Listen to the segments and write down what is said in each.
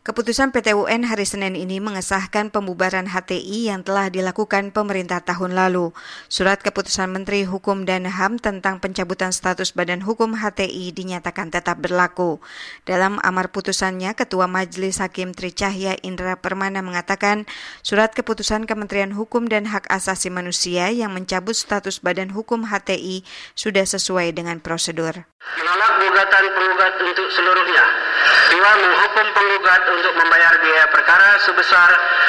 Keputusan PT UN hari Senin ini mengesahkan pembubaran HTI yang telah dilakukan pemerintah tahun lalu. Surat keputusan Menteri Hukum dan HAM tentang pencabutan status Badan Hukum HTI dinyatakan tetap berlaku. Dalam amar putusannya, Ketua Majelis Hakim Tri Cahya Indra Permana mengatakan surat keputusan Kementerian Hukum dan Hak Asasi Manusia yang mencabut status Badan Hukum HTI sudah sesuai dengan prosedur. Menolak gugatan penggugat untuk seluruhnya. 2. Menghukum penggugat untuk membayar biaya perkara sebesar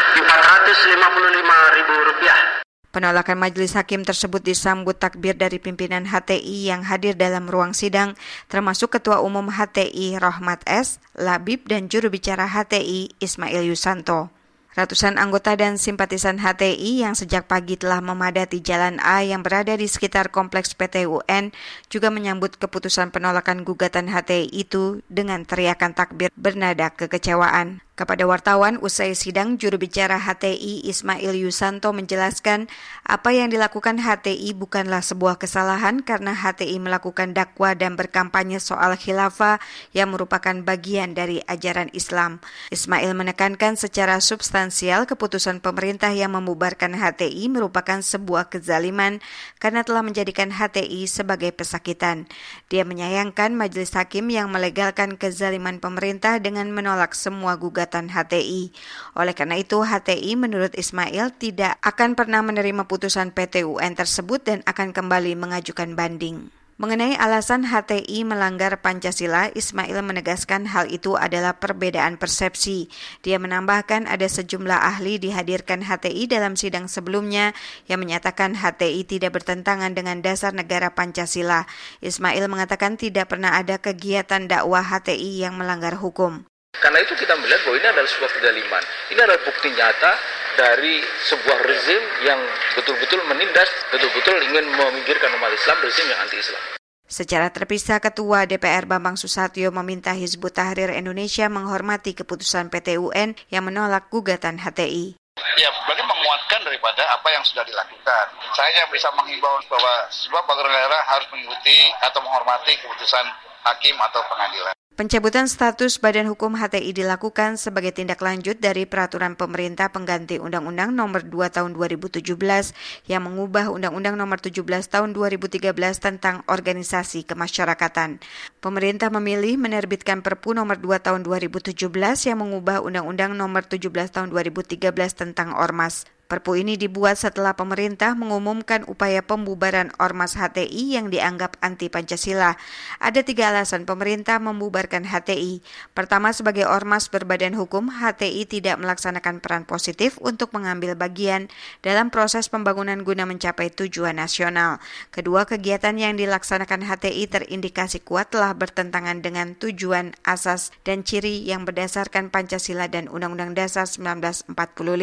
Rp455.000. Penolakan majelis hakim tersebut disambut takbir dari pimpinan HTI yang hadir dalam ruang sidang, termasuk Ketua Umum HTI Rohmat S., Labib dan juru bicara HTI Ismail Yusanto. Ratusan anggota dan simpatisan HTI yang sejak pagi telah memadati Jalan A yang berada di sekitar kompleks PT UN juga menyambut keputusan penolakan gugatan HTI itu dengan teriakan takbir bernada kekecewaan. Kepada wartawan usai sidang, juru bicara HTI Ismail Yusanto menjelaskan apa yang dilakukan HTI bukanlah sebuah kesalahan karena HTI melakukan dakwah dan berkampanye soal khilafah yang merupakan bagian dari ajaran Islam. Ismail menekankan secara substansial keputusan pemerintah yang membubarkan HTI merupakan sebuah kezaliman karena telah menjadikan HTI sebagai pesakitan. Dia menyayangkan majelis hakim yang melegalkan kezaliman pemerintah dengan menolak semua gugatan HTI. Oleh karena itu, HTI menurut Ismail tidak akan pernah menerima putusan PT UN tersebut dan akan kembali mengajukan banding. Mengenai alasan HTI melanggar Pancasila, Ismail menegaskan hal itu adalah perbedaan persepsi. Dia menambahkan ada sejumlah ahli dihadirkan HTI dalam sidang sebelumnya yang menyatakan HTI tidak bertentangan dengan dasar negara Pancasila. Ismail mengatakan tidak pernah ada kegiatan dakwah HTI yang melanggar hukum. Karena itu kita melihat bahwa ini adalah sebuah kezaliman. Ini adalah bukti nyata dari sebuah rezim yang betul-betul menindas, betul-betul ingin meminggirkan umat Islam, rezim yang anti-Islam. Secara terpisah, Ketua DPR Bambang Susatyo meminta Hizbut Tahrir Indonesia menghormati keputusan PT UN yang menolak gugatan HTI. Ya, berarti menguatkan daripada apa yang sudah dilakukan. Saya bisa menghimbau bahwa sebuah negara harus mengikuti atau menghormati keputusan hakim atau pengadilan. Pencabutan status Badan Hukum HTI dilakukan sebagai tindak lanjut dari peraturan pemerintah pengganti Undang-Undang Nomor 2 Tahun 2017 yang mengubah Undang-Undang Nomor 17 Tahun 2013 tentang organisasi kemasyarakatan. Pemerintah memilih menerbitkan Perpu Nomor 2 Tahun 2017 yang mengubah Undang-Undang Nomor 17 Tahun 2013 tentang Ormas. Perpu ini dibuat setelah pemerintah mengumumkan upaya pembubaran Ormas HTI yang dianggap anti-Pancasila. Ada 3 alasan pemerintah membubarkan HTI. Pertama, sebagai ormas berbadan hukum, HTI tidak melaksanakan peran positif untuk mengambil bagian dalam proses pembangunan guna mencapai tujuan nasional. Kedua, kegiatan yang dilaksanakan HTI terindikasi kuat telah bertentangan dengan tujuan, asas, dan ciri yang berdasarkan Pancasila dan Undang-Undang Dasar 1945.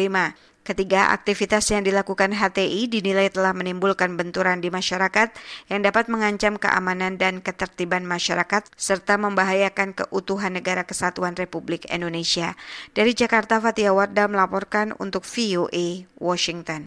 Ketiga, aktivitas yang dilakukan HTI dinilai telah menimbulkan benturan di masyarakat yang dapat mengancam keamanan dan ketertiban masyarakat serta membahayakan keutuhan Negara Kesatuan Republik Indonesia. Dari Jakarta, Fathia Wardah melaporkan untuk VOA Washington.